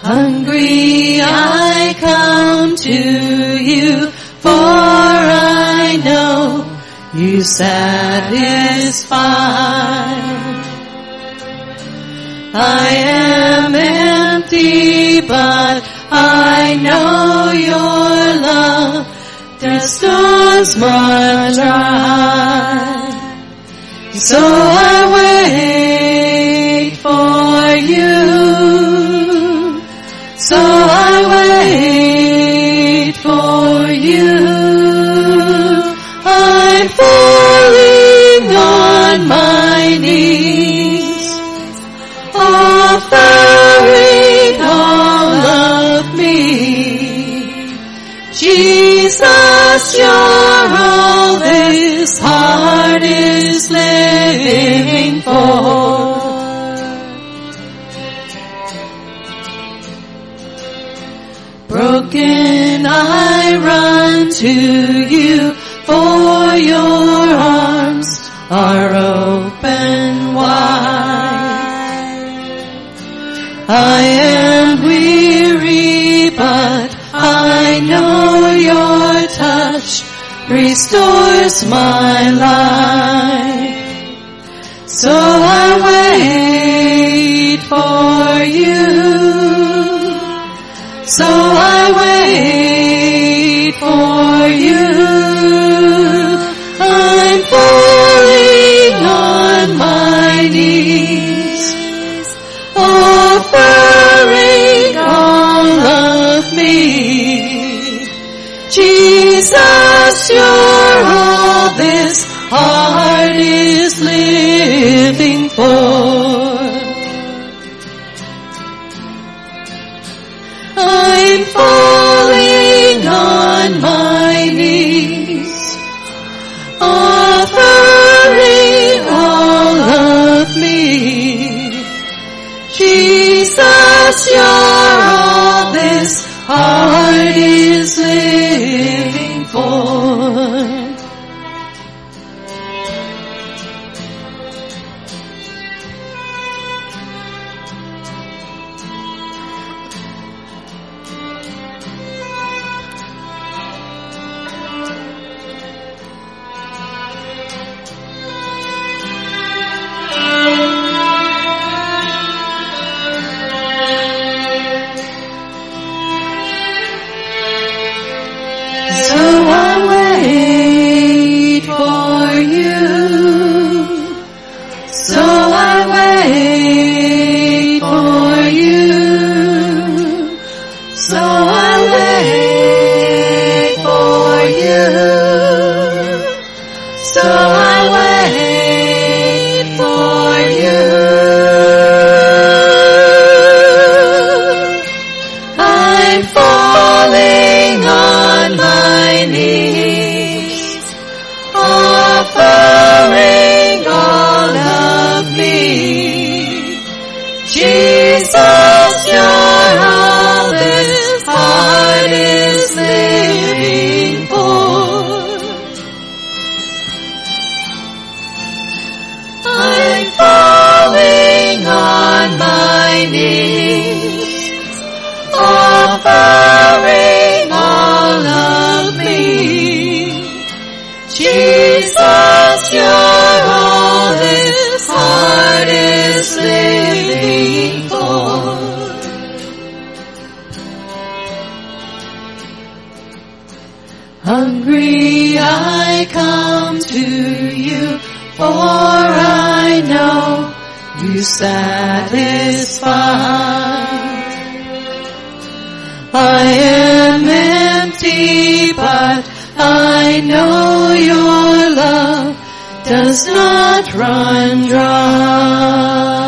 Hungry I come to you, for I know you satisfy. I am empty, but I know your love restores my dry. So I wait for you. So I wait for you. I'm falling on my knees, offering all of me. Jesus, you're all this heart is living for. Broken I run to you, for your arms are open wide. I am weary, but I know your touch restores my life. So I wait for you. So I wait for you. I'm falling on my knees, offering all of me. Jesus, you're all this heart is living for. I'm falling on my knees, offering all of me. Jesus, you're all this heart is living for. Hungry I come to you, for I know you satisfy. I am empty, but I know your love does not run dry.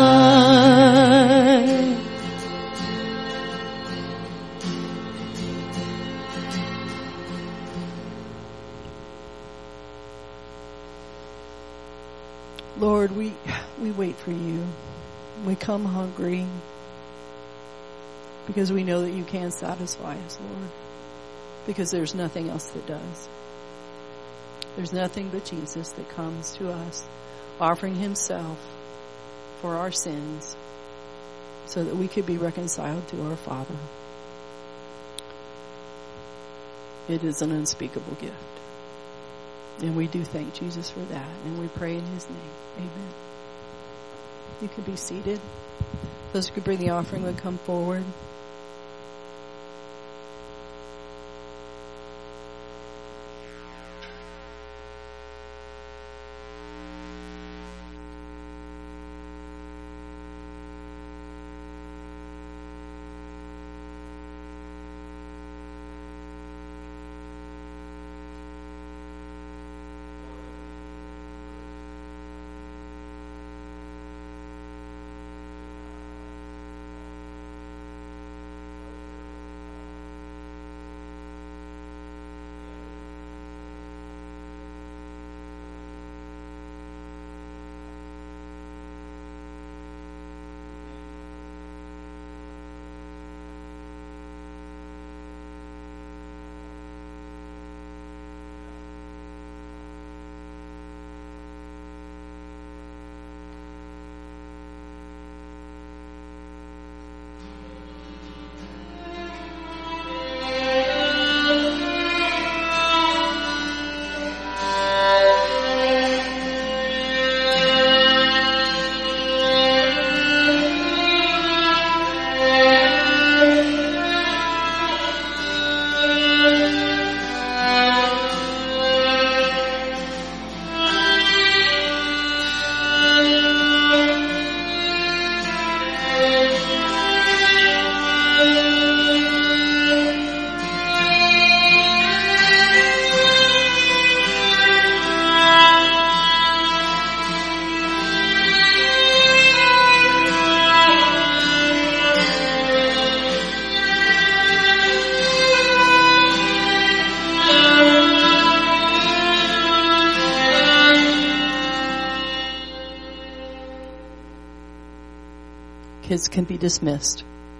Lord, we wait for you. We come hungry because we know that you can satisfy us, Lord, because there's nothing else that does. There's nothing but Jesus that comes to us, offering himself for our sins so that we could be reconciled to our Father. It is an unspeakable gift. And we do thank Jesus for that. And we pray in His name. Amen. You can be seated. Those who could bring the offering would come forward. Kids can be dismissed.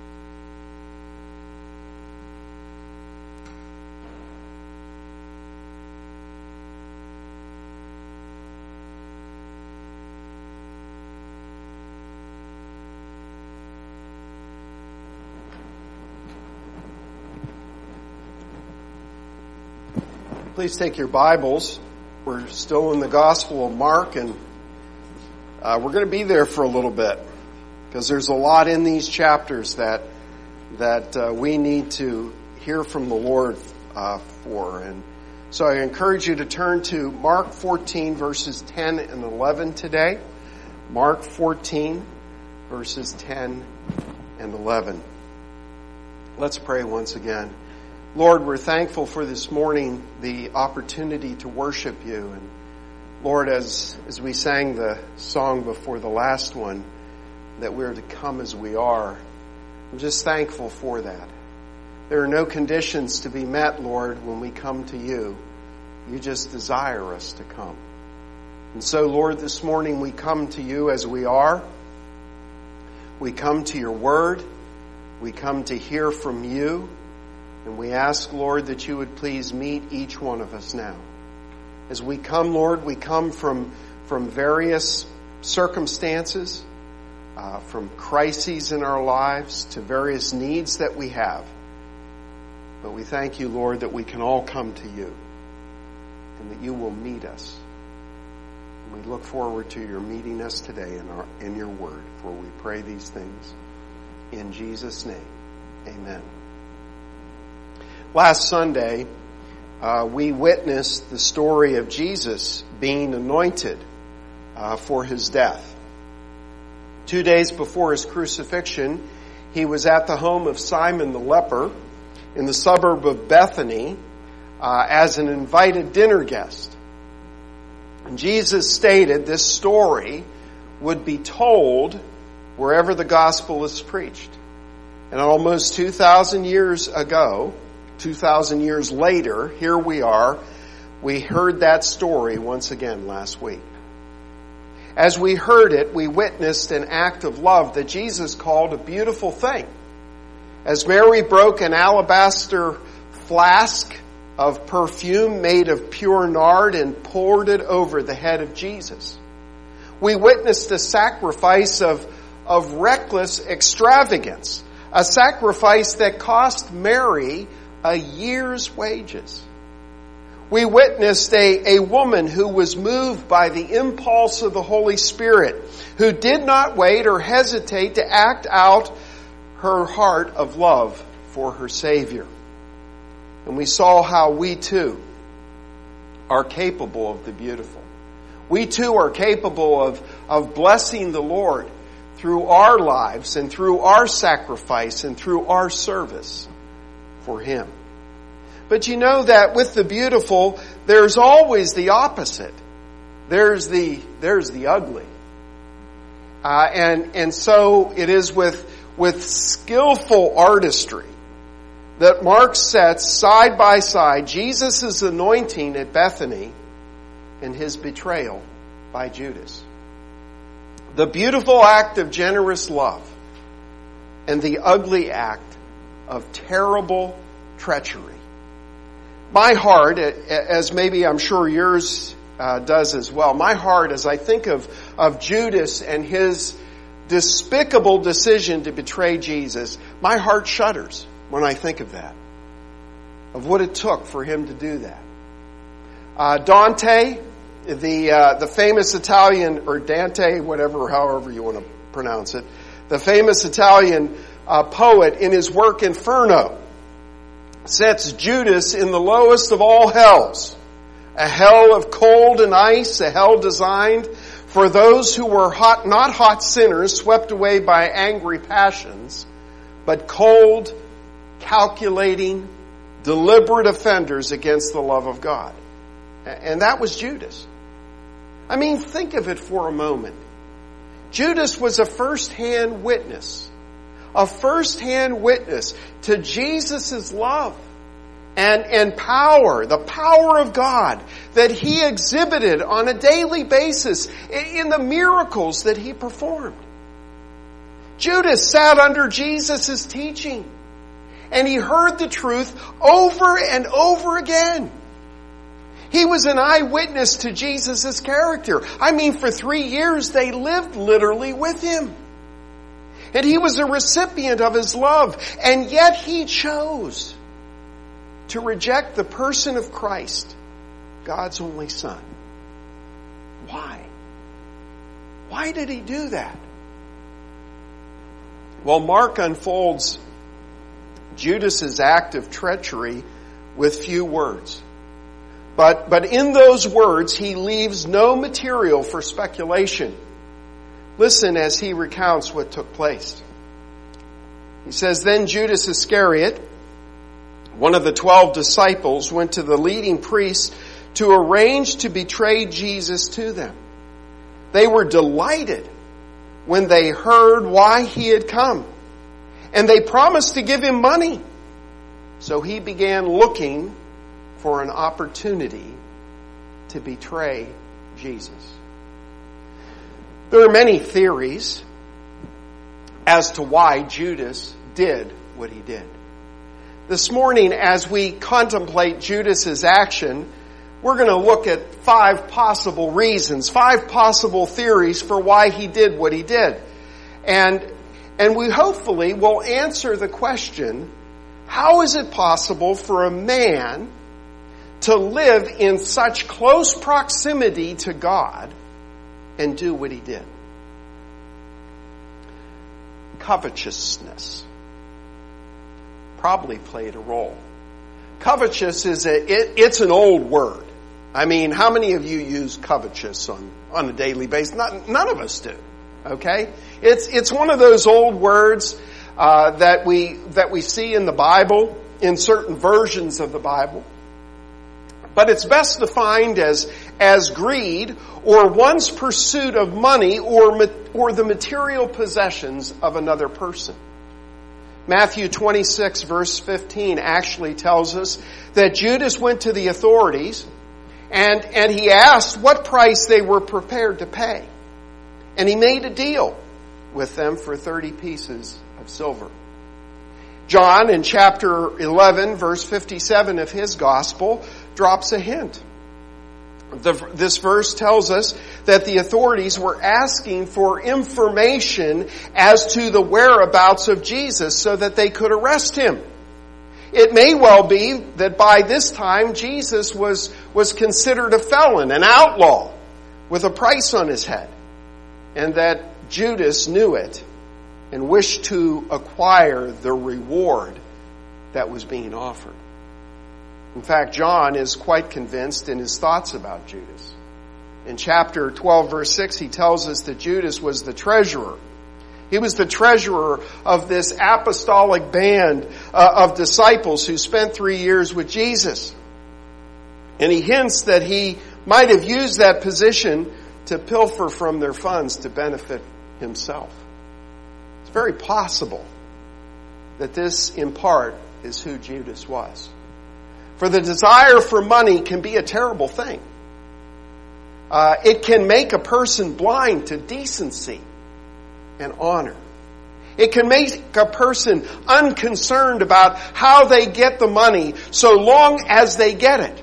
Please take your Bibles. We're still in the Gospel of Mark, and we're going to be there for a little bit because there's a lot in these chapters that we need to hear from the Lord for. And so I encourage you to turn to Mark 14, verses 10 and 11 today. Mark 14, verses 10 and 11. Let's pray once again. Lord, we're thankful for this morning, the opportunity to worship you. And Lord, as we sang the song before the last one, that we're to come as we are, I'm just thankful for that. There are no conditions to be met, Lord, when we come to you. You just desire us to come. And so, Lord, this morning we come to you as we are. We come to your word. We come to hear from you. And we ask, Lord, that you would please meet each one of us now. As we come, Lord, we come from various circumstances, from crises in our lives to various needs that we have. But we thank you, Lord, that we can all come to you and that you will meet us. And we look forward to your meeting us today in your word, for we pray these things in Jesus' name. Amen. Last Sunday, we witnessed the story of Jesus being anointed for his death. 2 days before his crucifixion, he was at the home of Simon the leper in the suburb of Bethany as an invited dinner guest. And Jesus stated this story would be told wherever the gospel is preached. And almost 2,000 years ago, 2,000 years later, here we are. We heard that story once again last week. As we heard it, we witnessed an act of love that Jesus called a beautiful thing. As Mary broke an alabaster flask of perfume made of pure nard and poured it over the head of Jesus. We witnessed a sacrifice of of reckless extravagance, a sacrifice that cost Mary a year's wages. We witnessed a woman who was moved by the impulse of the Holy Spirit, who did not wait or hesitate to act out her heart of love for her Savior. And we saw how we too are capable of the beautiful. We too are capable of blessing the Lord through our lives and through our sacrifice and through our service for Him. But you know that with the beautiful, there's always the opposite. There's the ugly. And so it is with skillful artistry that Mark sets side by side Jesus' anointing at Bethany and His betrayal by Judas. The beautiful act of generous love and the ugly act of terrible treachery. My heart, as maybe I'm sure yours does as well, my heart as I think of Judas and his despicable decision to betray Jesus, my heart shudders when I think of that, of what it took for him to do that. Dante, the famous Italian, or Dante, however you want to pronounce it, the famous Italian poet in his work Inferno, sets Judas in the lowest of all hells, a hell of cold and ice, a hell designed for those who were not hot sinners swept away by angry passions, but cold, calculating, deliberate offenders against the love of God. And that was Judas. I mean, think of it for a moment. Judas was a first-hand witness to Jesus' love and power, the power of God that He exhibited on a daily basis in the miracles that He performed. Judas sat under Jesus' teaching and he heard the truth over and over again. He was an eyewitness to Jesus' character. I mean, for 3 years they lived literally with Him. And he was a recipient of His love. And yet he chose to reject the person of Christ, God's only Son. Why? Why did he do that? Well, Mark unfolds Judas's act of treachery with few words. But in those words, he leaves no material for speculation. Listen as he recounts what took place. He says, "Then Judas Iscariot, one of the 12 disciples, went to the leading priests to arrange to betray Jesus to them. They were delighted when they heard why He had come, and they promised to give Him money. So he began looking for an opportunity to betray Jesus." There are many theories as to why Judas did what he did. This morning, as we contemplate Judas's action, we're going to look at 5 possible reasons, 5 possible theories for why he did what he did. And we hopefully will answer the question, how is it possible for a man to live in such close proximity to God and do what he did? Covetousness probably played a role. Covetous it's an old word. I mean, how many of you use covetous on a daily basis? None of us do. Okay? It's one of those old words that we see in the Bible, in certain versions of the Bible. But it's best defined as greed, or one's pursuit of money or the material possessions of another person. Matthew 26 verse 15 actually tells us that Judas went to the authorities and he asked what price they were prepared to pay. And he made a deal with them for 30 pieces of silver. John, in chapter 11, verse 57 of his gospel, drops a hint. This verse tells us that the authorities were asking for information as to the whereabouts of Jesus so that they could arrest him. It may well be that by this time Jesus was considered a felon, an outlaw, with a price on his head, and that Judas knew it and wished to acquire the reward that was being offered. In fact, John is quite convinced in his thoughts about Judas. In chapter 12, verse 6, he tells us that Judas was the treasurer. He was the treasurer of this apostolic band of disciples who spent 3 years with Jesus. And he hints that he might have used that position to pilfer from their funds to benefit himself. It's very possible that this, in part, is who Judas was. For the desire for money can be a terrible thing. It can make a person blind to decency and honor. It can make a person unconcerned about how they get the money so long as they get it.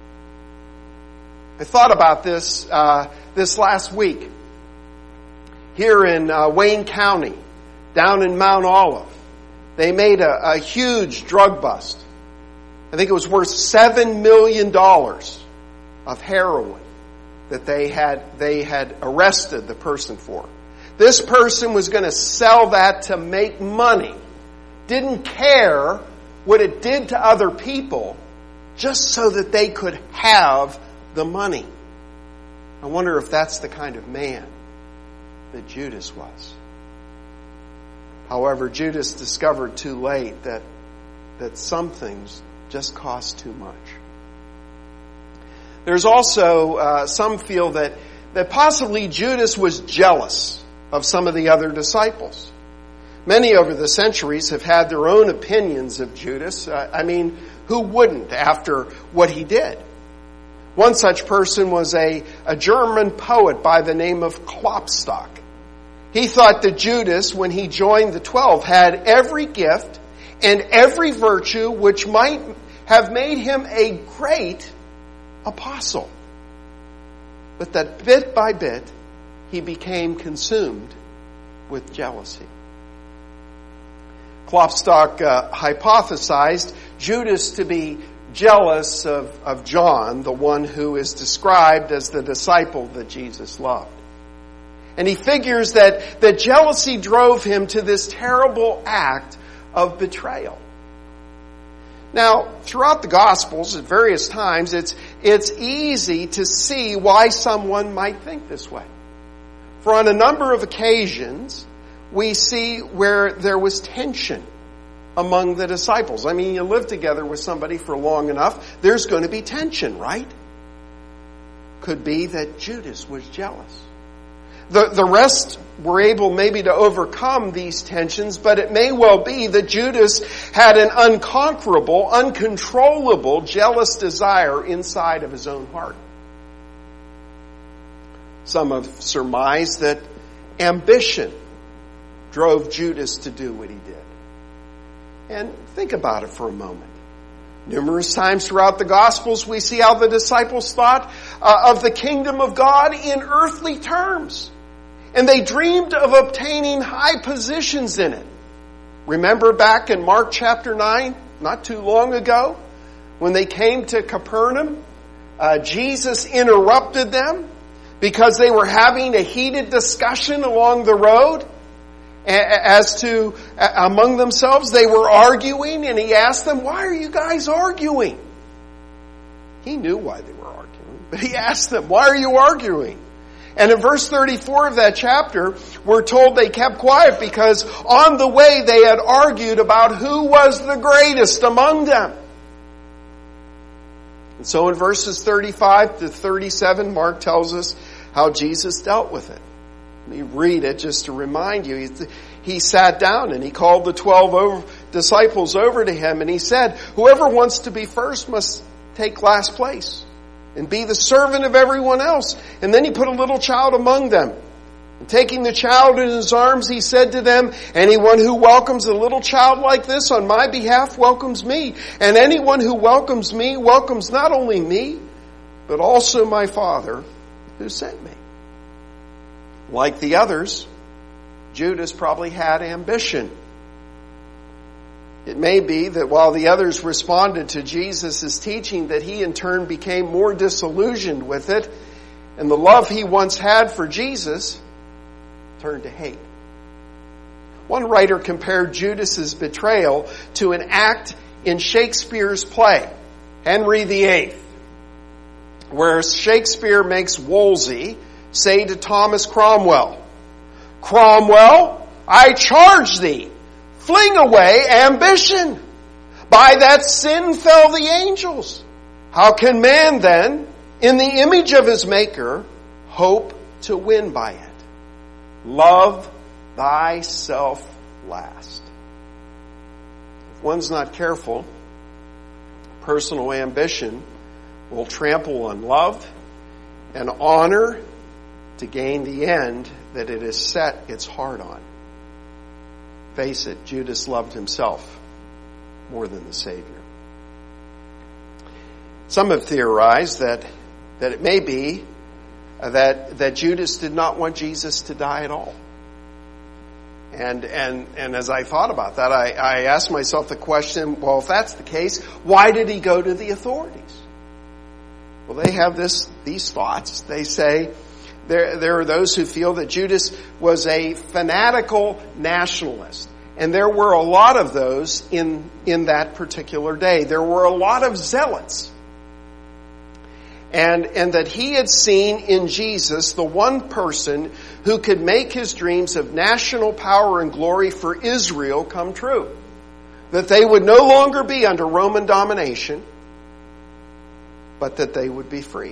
I thought about this last week. Here in Wayne County, down in Mount Olive, they made a huge drug bust. I think it was worth $7 million of heroin that they had arrested the person for. This person was going to sell that to make money. Didn't care what it did to other people, just so that they could have the money. I wonder if that's the kind of man that Judas was. However, Judas discovered too late that some things just cost too much. There's also some feel that possibly Judas was jealous of some of the other disciples. Many over the centuries have had their own opinions of Judas. Who wouldn't after what he did? One such person was a German poet by the name of Klopstock. He thought that Judas, when he joined the 12, had every gift and every virtue which might have made him a great apostle. But that bit by bit, he became consumed with jealousy. Klopstock hypothesized Judas to be jealous of John, the one who is described as the disciple that Jesus loved. And he figures that jealousy drove him to this terrible act of betrayal. Now, throughout the Gospels at various times, it's easy to see why someone might think this way. For on a number of occasions, we see where there was tension among the disciples. You live together with somebody for long enough, there's going to be tension, right? Could be that Judas was jealous. The rest were able maybe to overcome these tensions, but it may well be that Judas had an unconquerable, uncontrollable, jealous desire inside of his own heart. Some have surmised that ambition drove Judas to do what he did. And think about it for a moment. Numerous times throughout the Gospels, we see how the disciples thought of the kingdom of God in earthly terms. And they dreamed of obtaining high positions in it. Remember back in Mark chapter 9, not too long ago, when they came to Capernaum, Jesus interrupted them because they were having a heated discussion along the road. As to, among themselves, they were arguing, and he asked them, "Why are you guys arguing?" He knew why they were arguing, but he asked them, "Why are you arguing?" And in verse 34 of that chapter, we're told they kept quiet because on the way they had argued about who was the greatest among them. And so in verses 35 to 37, Mark tells us how Jesus dealt with it. Let me read it just to remind you. He sat down and he called the 12 disciples over to him and he said, "Whoever wants to be first must take last place and be the servant of everyone else." And then he put a little child among them. And taking the child in his arms, he said to them, "Anyone who welcomes a little child like this on my behalf welcomes me. And anyone who welcomes me welcomes not only me, but also my Father who sent me. Like the others, Judas probably had ambition. It may be that while the others responded to Jesus' teaching, that he in turn became more disillusioned with it, and the love he once had for Jesus turned to hate. One writer compared Judas's betrayal to an act in Shakespeare's play, Henry VIII, where Shakespeare makes Wolsey say to Thomas Cromwell, "Cromwell, I charge thee, fling away ambition. By that sin fell the angels. How can man then, in the image of his Maker, hope to win by it? Love thyself last." If one's not careful, personal ambition will trample on love and honor to gain the end that it has set its heart on. Face it, Judas loved himself more than the Savior. Some have theorized that it may be that Judas did not want Jesus to die at all. And as I thought about that, I asked myself the question, well, if that's the case, why did he go to the authorities? Well, they have these thoughts. They say there are those who feel that Judas was a fanatical nationalist. And there were a lot of those in that particular day. There were a lot of zealots. And that he had seen in Jesus the one person who could make his dreams of national power and glory for Israel come true. That they would no longer be under Roman domination, but that they would be free.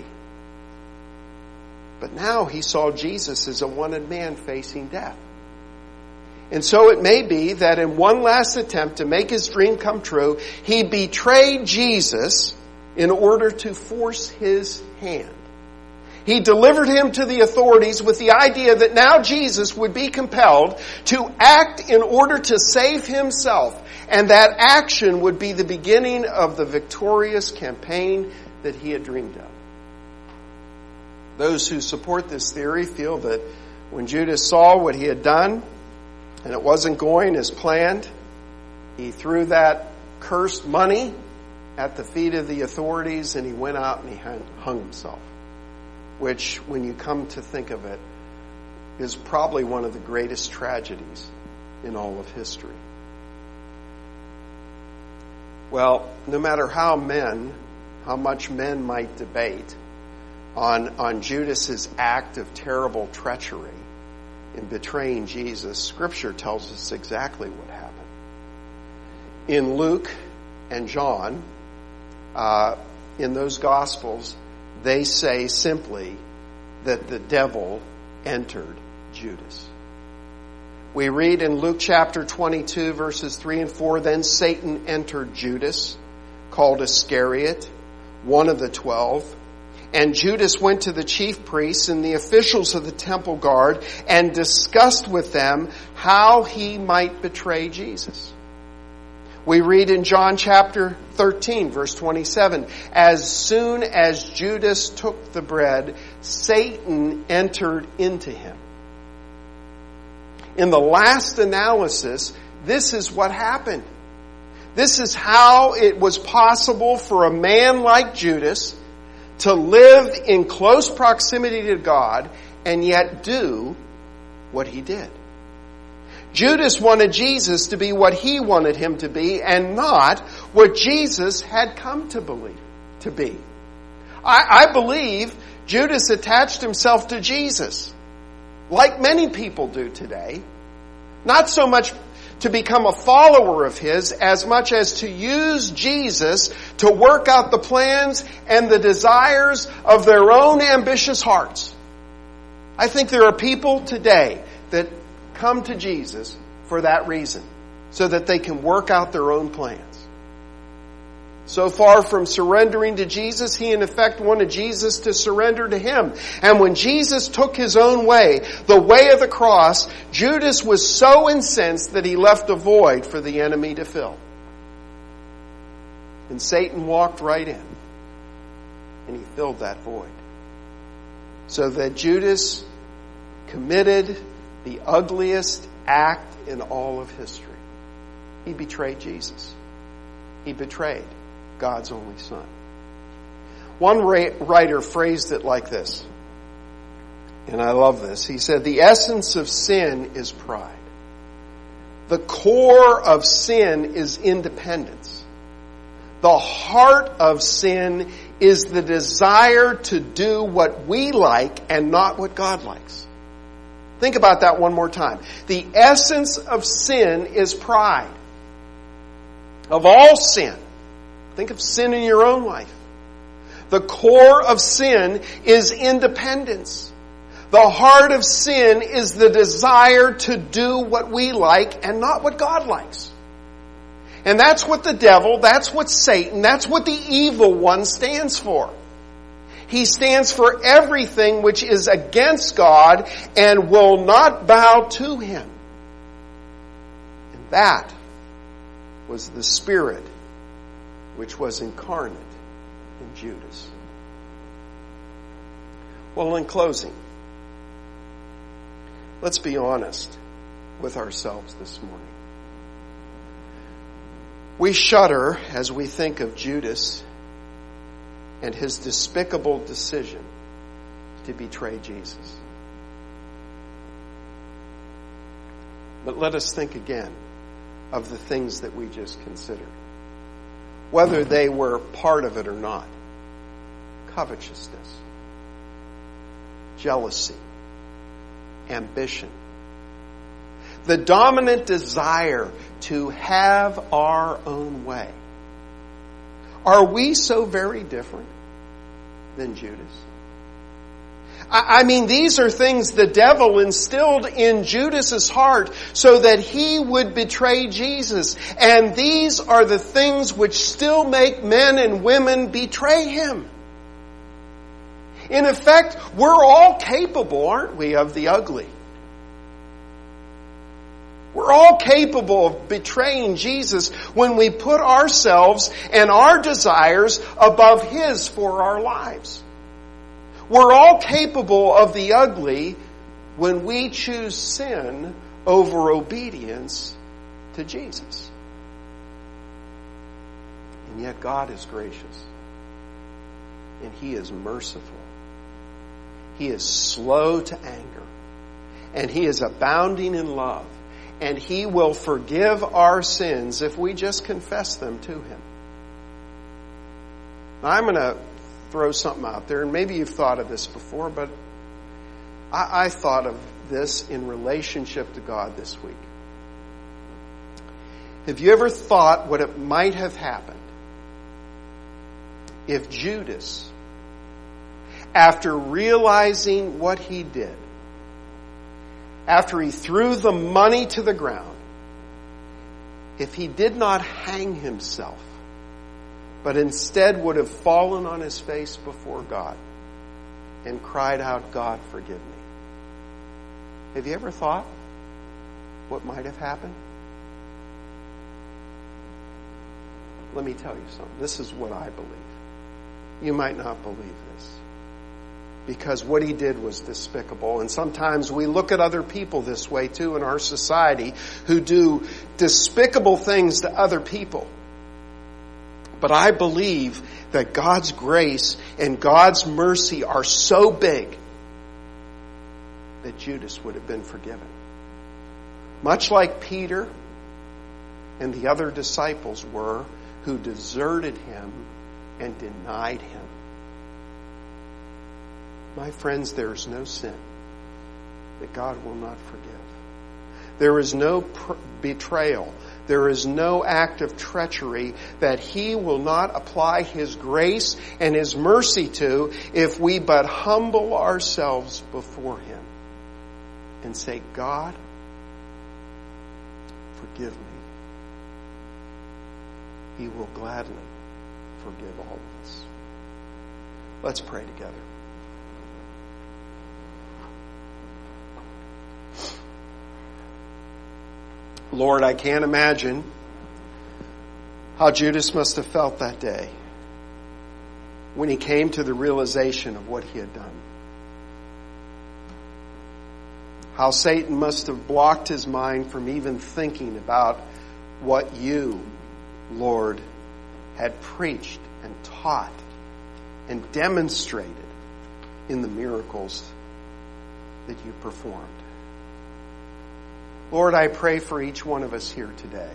But now he saw Jesus as a wanted man facing death. And so it may be that in one last attempt to make his dream come true, he betrayed Jesus in order to force his hand. He delivered him to the authorities with the idea that now Jesus would be compelled to act in order to save himself. And that action would be the beginning of the victorious campaign that he had dreamed of. Those who support this theory feel that when Judas saw what he had done, and it wasn't going as planned, he threw that cursed money at the feet of the authorities and he went out and he hung himself. Which, when you come to think of it, is probably one of the greatest tragedies in all of history. Well, no matter how much men might debate on Judas's act of terrible treachery in betraying Jesus, Scripture tells us exactly what happened. In Luke and John, in those Gospels, they say simply that the devil entered Judas. We read in Luke chapter 22, verses 3 and 4, "Then Satan entered Judas, called Iscariot, one of the 12. And Judas went to the chief priests and the officials of the temple guard and discussed with them how he might betray Jesus." We read in John chapter 13, verse 27, "As soon as Judas took the bread, Satan entered into him." In the last analysis, this is what happened. This is how it was possible for a man like Judas to live in close proximity to God and yet do what he did. Judas wanted Jesus to be what he wanted him to be and not what Jesus had come to be. I believe Judas attached himself to Jesus, like many people do today, not so much to become a follower of his as much as to use Jesus to work out the plans and the desires of their own ambitious hearts. I think there are people today that come to Jesus for that reason, so that they can work out their own plans. So far from surrendering to Jesus, he in effect wanted Jesus to surrender to him. And when Jesus took his own way, the way of the cross, Judas was so incensed that he left a void for the enemy to fill. And Satan walked right in. and he filled that void. So that Judas committed the ugliest act in all of history. He betrayed Jesus. He betrayed God's only Son. One writer phrased it like this, and I love this. He said, the essence of sin is pride. The core of sin is independence. The heart of sin is the desire to do what we like and not what God likes. Think about that one more time. The essence of sin is pride. Of all sin, think of sin in your own life. The core of sin is independence. The heart of sin is the desire to do what we like and not what God likes. And that's what the devil, that's what Satan, that's what the evil one stands for. He stands for everything which is against God and will not bow to Him. And that was the spirit which was incarnate in Judas. Well, in closing, let's be honest with ourselves this morning. We shudder as we think of Judas and his despicable decision to betray Jesus. But let us think again of the things that we just considered, whether they were part of it or not. Covetousness, jealousy, ambition, the dominant desire to have our own way. Are we so very different than Judas? I mean, these are things the devil instilled in Judas's heart so that he would betray Jesus. And these are the things which still make men and women betray him. In effect, we're all capable, aren't we, of the ugly? We're all capable of betraying Jesus when we put ourselves and our desires above His for our lives. We're all capable of the ugly when we choose sin over obedience to Jesus. And yet God is gracious. And He is merciful. He is slow to anger. And He is abounding in love. And He will forgive our sins if we just confess them to Him. Now, I'm going to throw something out there, and maybe you've thought of this before, but I thought of this in relationship to God this week. Have you ever thought what it might have happened if Judas, after realizing what he did, after he threw the money to the ground, if he did not hang himself, but instead would have fallen on his face before God and cried out, God, forgive me? Have you ever thought what might have happened? Let me tell you something. This is what I believe. You might not believe this, because what he did was despicable. And sometimes we look at other people this way too in our society who do despicable things to other people. But I believe that God's grace and God's mercy are so big that Judas would have been forgiven. Much like Peter and the other disciples were, who deserted him and denied him. My friends, there is no sin that God will not forgive. There is no betrayal. There is no act of treachery that He will not apply His grace and His mercy to if we but humble ourselves before Him and say, God, forgive me. He will gladly forgive all of us. Let's pray together. Lord, I can't imagine how Judas must have felt that day. when he came to the realization of what he had done. How Satan must have blocked his mind from even thinking about what you, Lord, had preached and taught and demonstrated in the miracles that you performed. Lord, I pray for each one of us here today.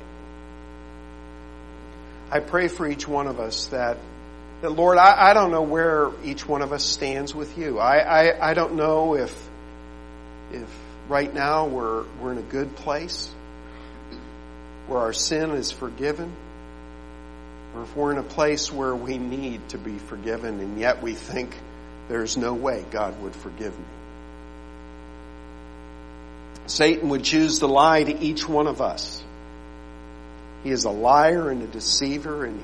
I pray for each one of us that Lord, I don't know where each one of us stands with you. I don't know if right now we're in a good place where our sin is forgiven, or if we're in a place where we need to be forgiven and yet we think there's no way God would forgive me. Satan would choose to lie to each one of us. He is a liar and a deceiver, and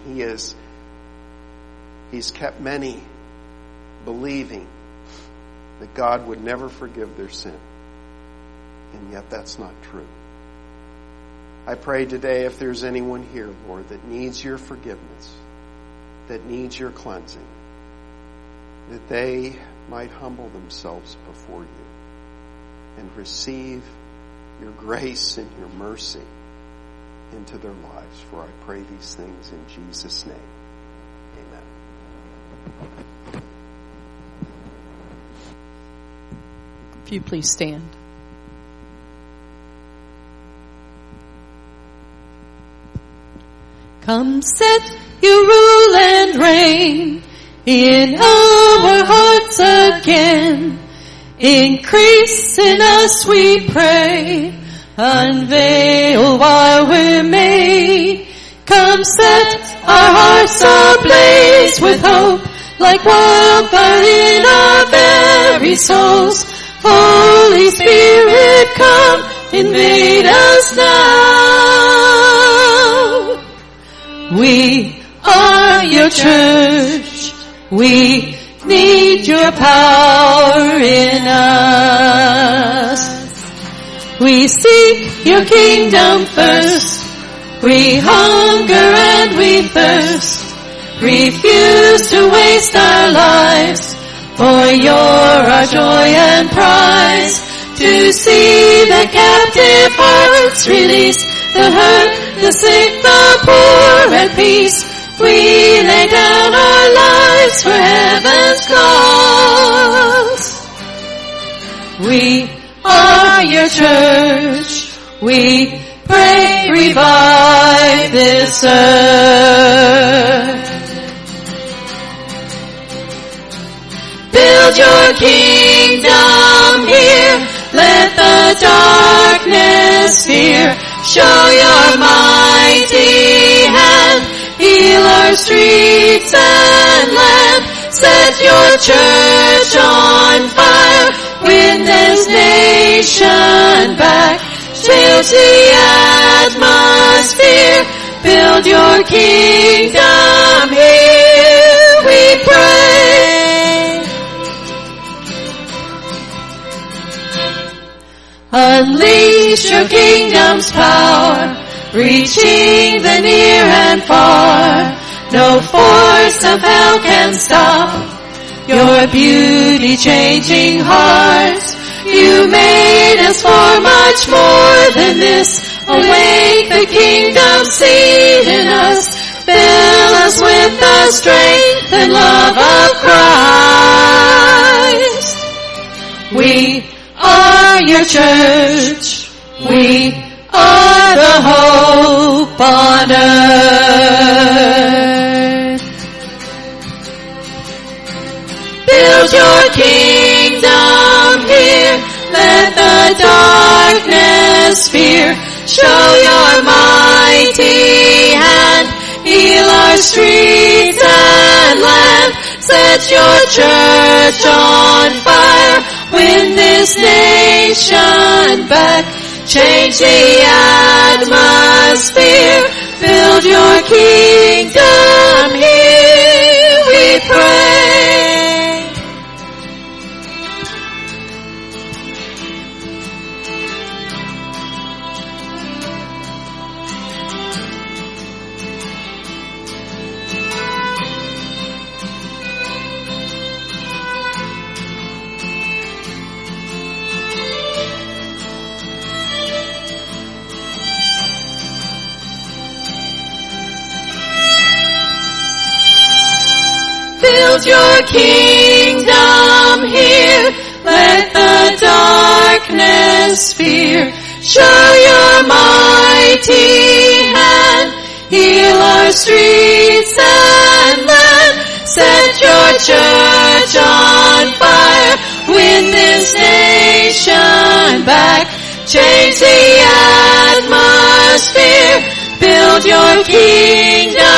he's kept many believing that God would never forgive their sin. And yet that's not true. I pray today, if there's anyone here, Lord, that needs your forgiveness, that needs your cleansing, that they might humble themselves before you and receive your grace and your mercy into their lives. For I pray these things in Jesus' name. Amen. If you please stand. Come set you rule and reign in our hearts again. Increase in us, we pray. Unveil while we're made. Come set our hearts ablaze with hope, like wildfire in our very souls. Holy Spirit, come invade us now. We are your church. We need your power in us. We seek your kingdom first. We hunger and we thirst. Refuse to waste our lives, for you're our joy and prize. To see the captive hearts released, the hurt, the sick, the poor at peace. We lay down our lives for heaven's cause. We are your church. We pray, revive this earth. Build your kingdom here. Let the darkness fear. Show your mighty hand. Heal our streets and land. Set your church on fire. Win this nation back. Change the atmosphere. Build your kingdom here, we pray. Unleash your kingdom's power, reaching the near and far. No force of hell can stop your beauty changing heart. You made us for much more than this. Awake the kingdom seed in us. Fill us with the strength and love of Christ. We are your church. We are the hope on earth. Build your kingdom here. Let the darkness fear. Show your mighty hand. Heal our streets and land. Set your church on fire. Win this nation back. Change the atmosphere. Build your kingdom here, we pray. Build your kingdom here. Let the darkness fear. Show your mighty hand. Heal our streets and land. Set your church on fire. Win this nation back. Change the atmosphere. Build your kingdom